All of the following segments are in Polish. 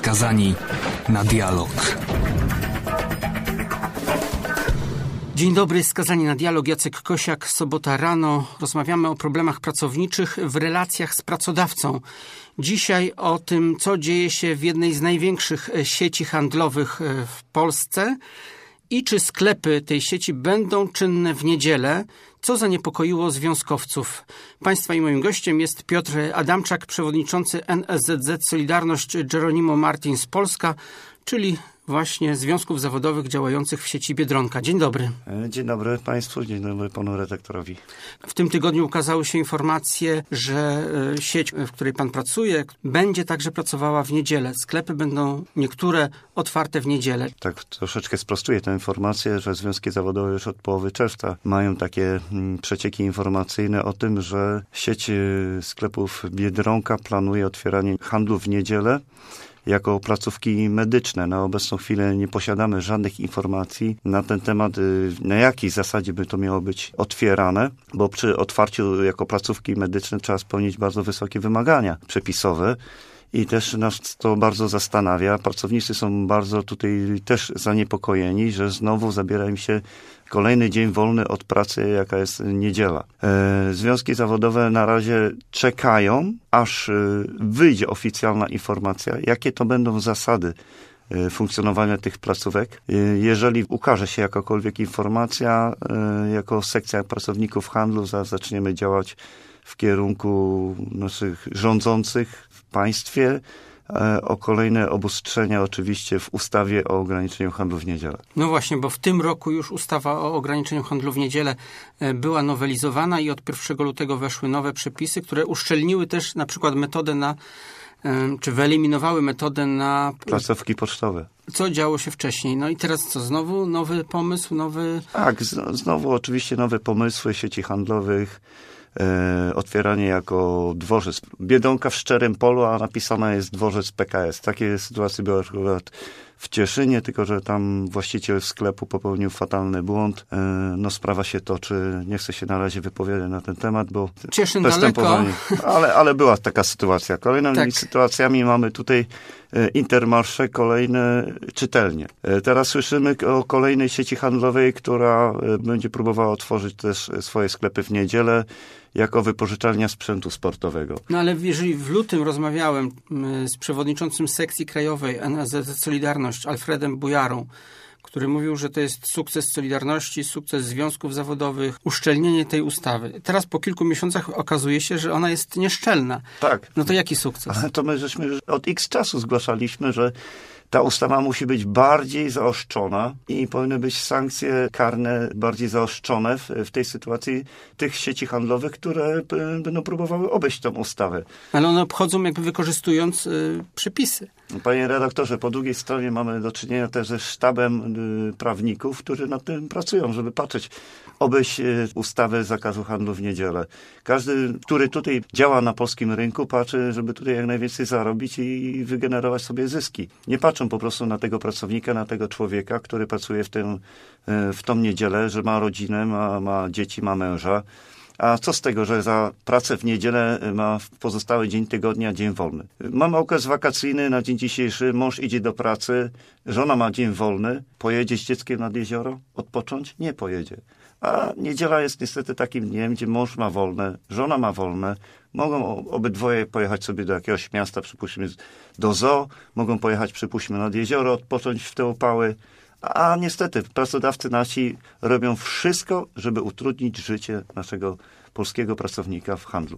Skazani na dialog. Dzień dobry, Skazani na dialog. Jacek Kosiak, sobota rano. Rozmawiamy o problemach pracowniczych w relacjach z pracodawcą. Dzisiaj o tym, co dzieje się w jednej z największych sieci handlowych w Polsce i czy sklepy tej sieci będą czynne w niedzielę, co zaniepokoiło związkowców. Państwa i moim gościem jest Piotr Adamczak, przewodniczący NSZZ Solidarność Jeronimo Martins Polska, czyli właśnie związków zawodowych działających w sieci Biedronka. Dzień dobry. Dzień dobry Państwu, dzień dobry panu redaktorowi. W tym tygodniu ukazały się informacje, że sieć, w której pan pracuje, będzie także pracowała w niedzielę. Sklepy będą niektóre otwarte w niedzielę. Tak, troszeczkę sprostuję tę informację, że związki zawodowe już od połowy czerwca mają takie przecieki informacyjne o tym, że sieć sklepów Biedronka planuje otwieranie handlu w niedzielę jako placówki medyczne. Na obecną chwilę nie posiadamy żadnych informacji na ten temat, na jakiej zasadzie by to miało być otwierane, bo przy otwarciu jako placówki medyczne trzeba spełnić bardzo wysokie wymagania przepisowe. I też nas to bardzo zastanawia. Pracownicy są bardzo tutaj też zaniepokojeni, że znowu zabiera im się kolejny dzień wolny od pracy, jaka jest niedziela. Związki zawodowe na razie czekają, aż wyjdzie oficjalna informacja, jakie to będą zasady funkcjonowania tych placówek. Jeżeli ukaże się jakakolwiek informacja, jako sekcja pracowników handlu zaczniemy działać w kierunku naszych rządzących w państwie o kolejne obostrzenia oczywiście w ustawie o ograniczeniu handlu w niedzielę. No właśnie, bo w tym roku już ustawa o ograniczeniu handlu w niedzielę była nowelizowana i od 1 lutego weszły nowe przepisy, które uszczelniły też na przykład metodę na, czy wyeliminowały metodę na placówki pocztowe. Co działo się wcześniej? No i teraz co? Znowu nowy pomysł, nowy... Tak, znowu oczywiście nowe pomysły sieci handlowych, otwieranie jako dworzec. Biedronka w Szczerym Polu, a napisana jest dworzec PKS. Takie sytuacje były akurat w Cieszynie, tylko że tam właściciel sklepu popełnił fatalny błąd. No sprawa się toczy. Nie chcę się na razie wypowiadać na ten temat, bo Cieszyn daleko. Ale była taka sytuacja. Kolejnymi sytuacjami mamy tutaj Intermarché, kolejne czytelnie. Teraz słyszymy o kolejnej sieci handlowej, która będzie próbowała otworzyć też swoje sklepy w niedzielę jako wypożyczalnia sprzętu sportowego. No ale jeżeli w lutym rozmawiałem z przewodniczącym sekcji krajowej NSZZ Solidarność Alfredem Bujarą, który mówił, że to jest sukces Solidarności, sukces związków zawodowych, uszczelnienie tej ustawy. Teraz po kilku miesiącach okazuje się, że ona jest nieszczelna. Tak. No to jaki sukces? Ale to my żeśmy od X czasu zgłaszaliśmy, że ta ustawa musi być bardziej zaostrzona i powinny być sankcje karne bardziej zaostrzone w tej sytuacji tych sieci handlowych, które będą próbowały obejść tą ustawę. Ale one obchodzą jakby wykorzystując przepisy. Panie redaktorze, po drugiej stronie mamy do czynienia też ze sztabem prawników, którzy nad tym pracują, żeby patrzeć, obejść ustawę zakazu handlu w niedzielę. Każdy, który tutaj działa na polskim rynku, patrzy, żeby tutaj jak najwięcej zarobić i wygenerować sobie zyski. Nie patrzą po prostu na tego pracownika, na tego człowieka, który pracuje w tą niedzielę, że ma rodzinę, ma dzieci, ma męża. A co z tego, że za pracę w niedzielę ma w pozostały dzień tygodnia dzień wolny? Mamy okres wakacyjny na dzień dzisiejszy, mąż idzie do pracy, żona ma dzień wolny, pojedzie z dzieckiem nad jezioro odpocząć? Nie pojedzie. A niedziela jest niestety takim dniem, gdzie mąż ma wolne, żona ma wolne, mogą obydwoje pojechać sobie do jakiegoś miasta, przypuśćmy do zoo, mogą pojechać, przypuśćmy, nad jezioro, odpocząć w te upały. A niestety pracodawcy nasi robią wszystko, żeby utrudnić życie naszego polskiego pracownika w handlu.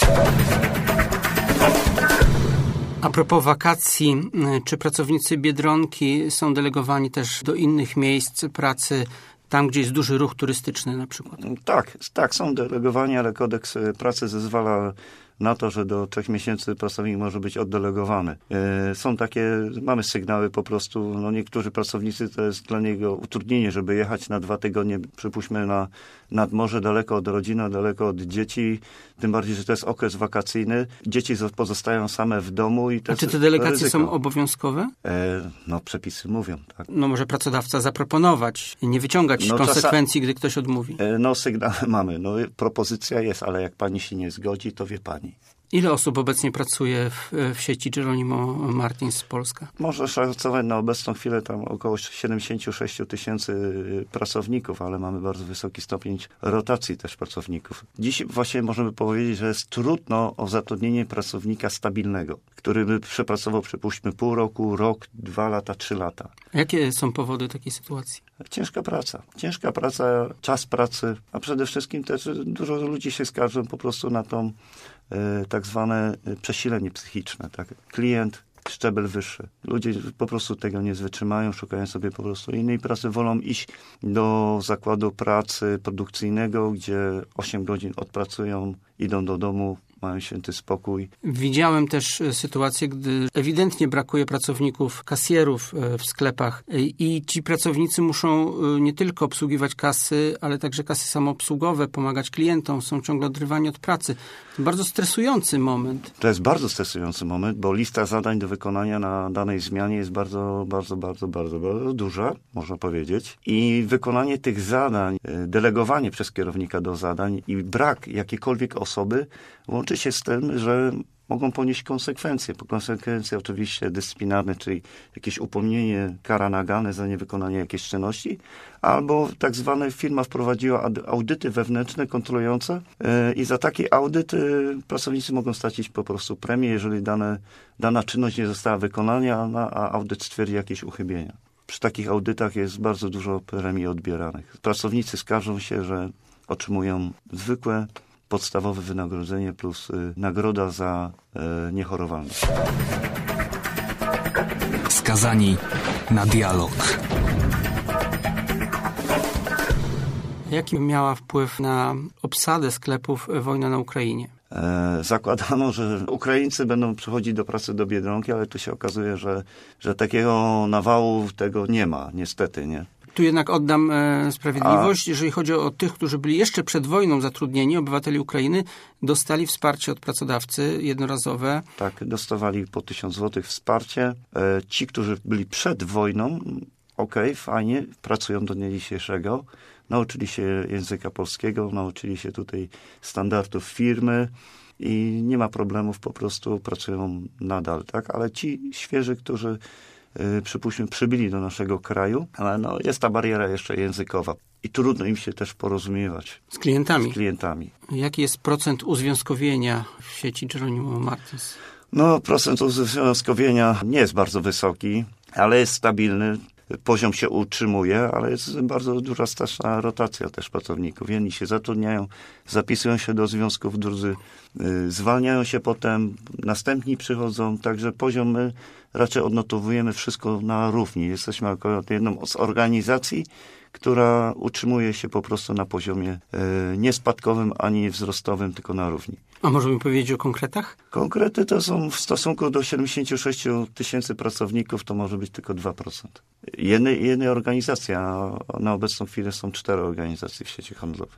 A propos wakacji, czy pracownicy Biedronki są delegowani też do innych miejsc pracy, tam gdzie jest duży ruch turystyczny na przykład? Tak, są delegowani, ale kodeks pracy zezwala na to, że do 3 miesięcy pracownik może być oddelegowany. Są takie, mamy sygnały po prostu, no niektórzy pracownicy to jest dla niego utrudnienie, żeby jechać na 2 tygodnie, przypuśćmy nad morze, daleko od rodziny, daleko od dzieci, tym bardziej, że to jest okres wakacyjny. Dzieci pozostają same w domu i to A czy te delegacje są obowiązkowe? No przepisy mówią, tak. No może pracodawca zaproponować, nie wyciągać konsekwencji, gdy ktoś odmówi. Sygnały mamy, propozycja jest, ale jak pani się nie zgodzi, to wie pani. Ile osób obecnie pracuje w sieci Jeronimo Martins Polska? Można szacować na obecną chwilę tam około 76 000 pracowników, ale mamy bardzo wysoki stopień rotacji też pracowników. Dziś właśnie możemy powiedzieć, że jest trudno o zatrudnienie pracownika stabilnego, który by przepracował, przypuśćmy, pół roku, rok, 2 lata, 3 lata. Jakie są powody takiej sytuacji? Ciężka praca, czas pracy, a przede wszystkim też dużo ludzi się skarży po prostu na tą tak zwane przesilenie psychiczne. Tak? Klient, szczebel wyższy. Ludzie po prostu tego nie wytrzymają, szukają sobie po prostu innej pracy, wolą iść do zakładu pracy produkcyjnego, gdzie 8 godzin odpracują, idą do domu, mają święty spokój. Widziałem też sytuację, gdy ewidentnie brakuje pracowników, kasjerów w sklepach i ci pracownicy muszą nie tylko obsługiwać kasy, ale także kasy samoobsługowe, pomagać klientom, są ciągle odrywani od pracy. To bardzo stresujący moment. To jest bardzo stresujący moment, bo lista zadań do wykonania na danej zmianie jest bardzo duża, można powiedzieć. I wykonanie tych zadań, delegowanie przez kierownika do zadań i brak jakiejkolwiek osoby łączy się z tym, że mogą ponieść konsekwencje. Konsekwencje oczywiście dyscyplinarne, czyli jakieś upomnienie, kara nagany za niewykonanie jakiejś czynności, albo tak zwane firma wprowadziła audyty wewnętrzne, kontrolujące i za taki audyt pracownicy mogą stracić po prostu premię, jeżeli dana czynność nie została wykonana, a audyt stwierdzi jakieś uchybienia. Przy takich audytach jest bardzo dużo premii odbieranych. Pracownicy skarżą się, że otrzymują zwykłe, podstawowe wynagrodzenie plus nagroda za niechorowalność. Skazani na dialog. Jaki miała wpływ na obsadę sklepów wojna na Ukrainie? Zakładano, że Ukraińcy będą przychodzić do pracy do Biedronki, ale tu się okazuje, że takiego nawału tego nie ma, niestety, nie? Tu jednak oddam sprawiedliwość. Jeżeli chodzi o tych, którzy byli jeszcze przed wojną zatrudnieni, obywateli Ukrainy, dostali wsparcie od pracodawcy jednorazowe. Tak, dostawali po 1000 zł wsparcie. Ci, którzy byli przed wojną, fajnie, pracują do dnia dzisiejszego. Nauczyli się języka polskiego, nauczyli się tutaj standardów firmy i nie ma problemów, po prostu pracują nadal, tak? Ale ci świeży, którzy przypuśćmy przybyli do naszego kraju, ale jest ta bariera jeszcze językowa i trudno im się też porozumiewać. Z klientami? Z klientami. Jaki jest procent uzwiązkowienia w sieci Jeronimo Martins? Procent uzwiązkowienia nie jest bardzo wysoki, ale jest stabilny. Poziom się utrzymuje, ale jest bardzo duża straszna rotacja też pracowników. Jedni się zatrudniają, zapisują się do związków, drudzy zwalniają się potem, następni przychodzą, także poziom my raczej odnotowujemy wszystko na równi. Jesteśmy akurat jedną z organizacji, która utrzymuje się po prostu na poziomie nie spadkowym ani wzrostowym, tylko na równi. A możemy powiedzieć o konkretach? Konkrety to są w stosunku do 76 000 pracowników, to może być tylko 2%. Jednej organizacji, a na obecną chwilę są 4 organizacje w sieci handlowej.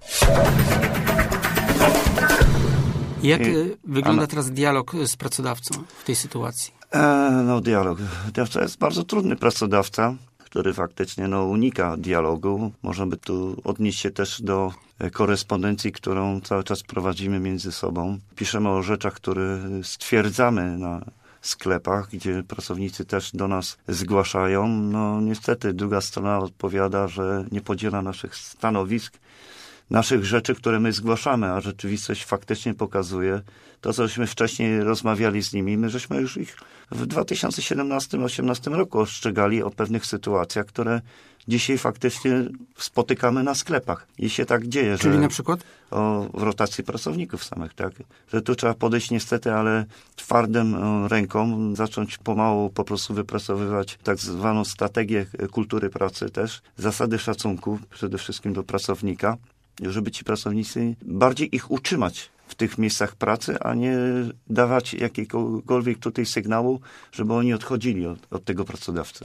Jak wygląda teraz dialog z pracodawcą w tej sytuacji? Dialog. To jest bardzo trudny pracodawca, który faktycznie unika dialogu. Można by tu odnieść się też do korespondencji, którą cały czas prowadzimy między sobą. Piszemy o rzeczach, które stwierdzamy na sklepach, gdzie pracownicy też do nas zgłaszają. Niestety druga strona odpowiada, że nie podziela naszych stanowisk, naszych rzeczy, które my zgłaszamy, a rzeczywistość faktycznie pokazuje to, cośmy wcześniej rozmawiali z nimi. My żeśmy już ich w 2017-2018 roku ostrzegali o pewnych sytuacjach, które dzisiaj faktycznie spotykamy na sklepach. I się tak dzieje, Czyli na przykład? O rotacji pracowników samych, tak? Że tu trzeba podejść niestety, ale twardym ręką, zacząć pomału po prostu wypracowywać tak zwaną strategię kultury pracy też, zasady szacunku przede wszystkim do pracownika, żeby ci pracownicy bardziej ich utrzymać w tych miejscach pracy, a nie dawać jakiegokolwiek tutaj sygnału, żeby oni odchodzili od tego pracodawcy.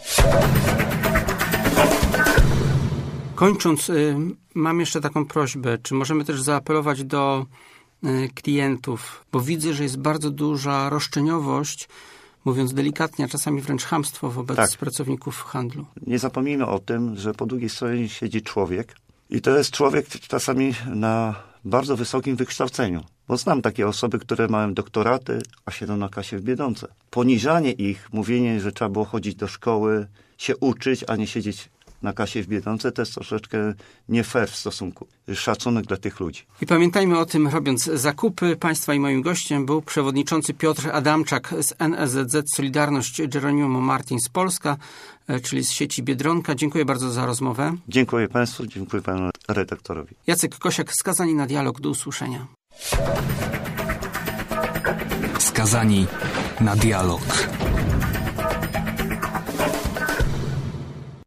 Kończąc, mam jeszcze taką prośbę. Czy możemy też zaapelować do klientów, bo widzę, że jest bardzo duża roszczeniowość, mówiąc delikatnie, a czasami wręcz chamstwo wobec pracowników handlu. Nie zapomnijmy o tym, że po drugiej stronie siedzi człowiek i to jest człowiek czasami na bardzo wysokim wykształceniu. Bo znam takie osoby, które mają doktoraty, a siedzą na kasie w Biedronce. Poniżanie ich, mówienie, że trzeba było chodzić do szkoły, się uczyć, a nie siedzieć na kasie w Biedronce, to jest troszeczkę nie fair w stosunku. Szacunek dla tych ludzi. I pamiętajmy o tym, robiąc zakupy. Państwa i moim gościem był przewodniczący Piotr Adamczak z NSZZ Solidarność Geronimo Martins Polska, czyli z sieci Biedronka. Dziękuję bardzo za rozmowę. Dziękuję Państwu, dziękuję Panu redaktorowi. Jacek Kosiak, Skazani na dialog. Do usłyszenia. Skazani na dialog.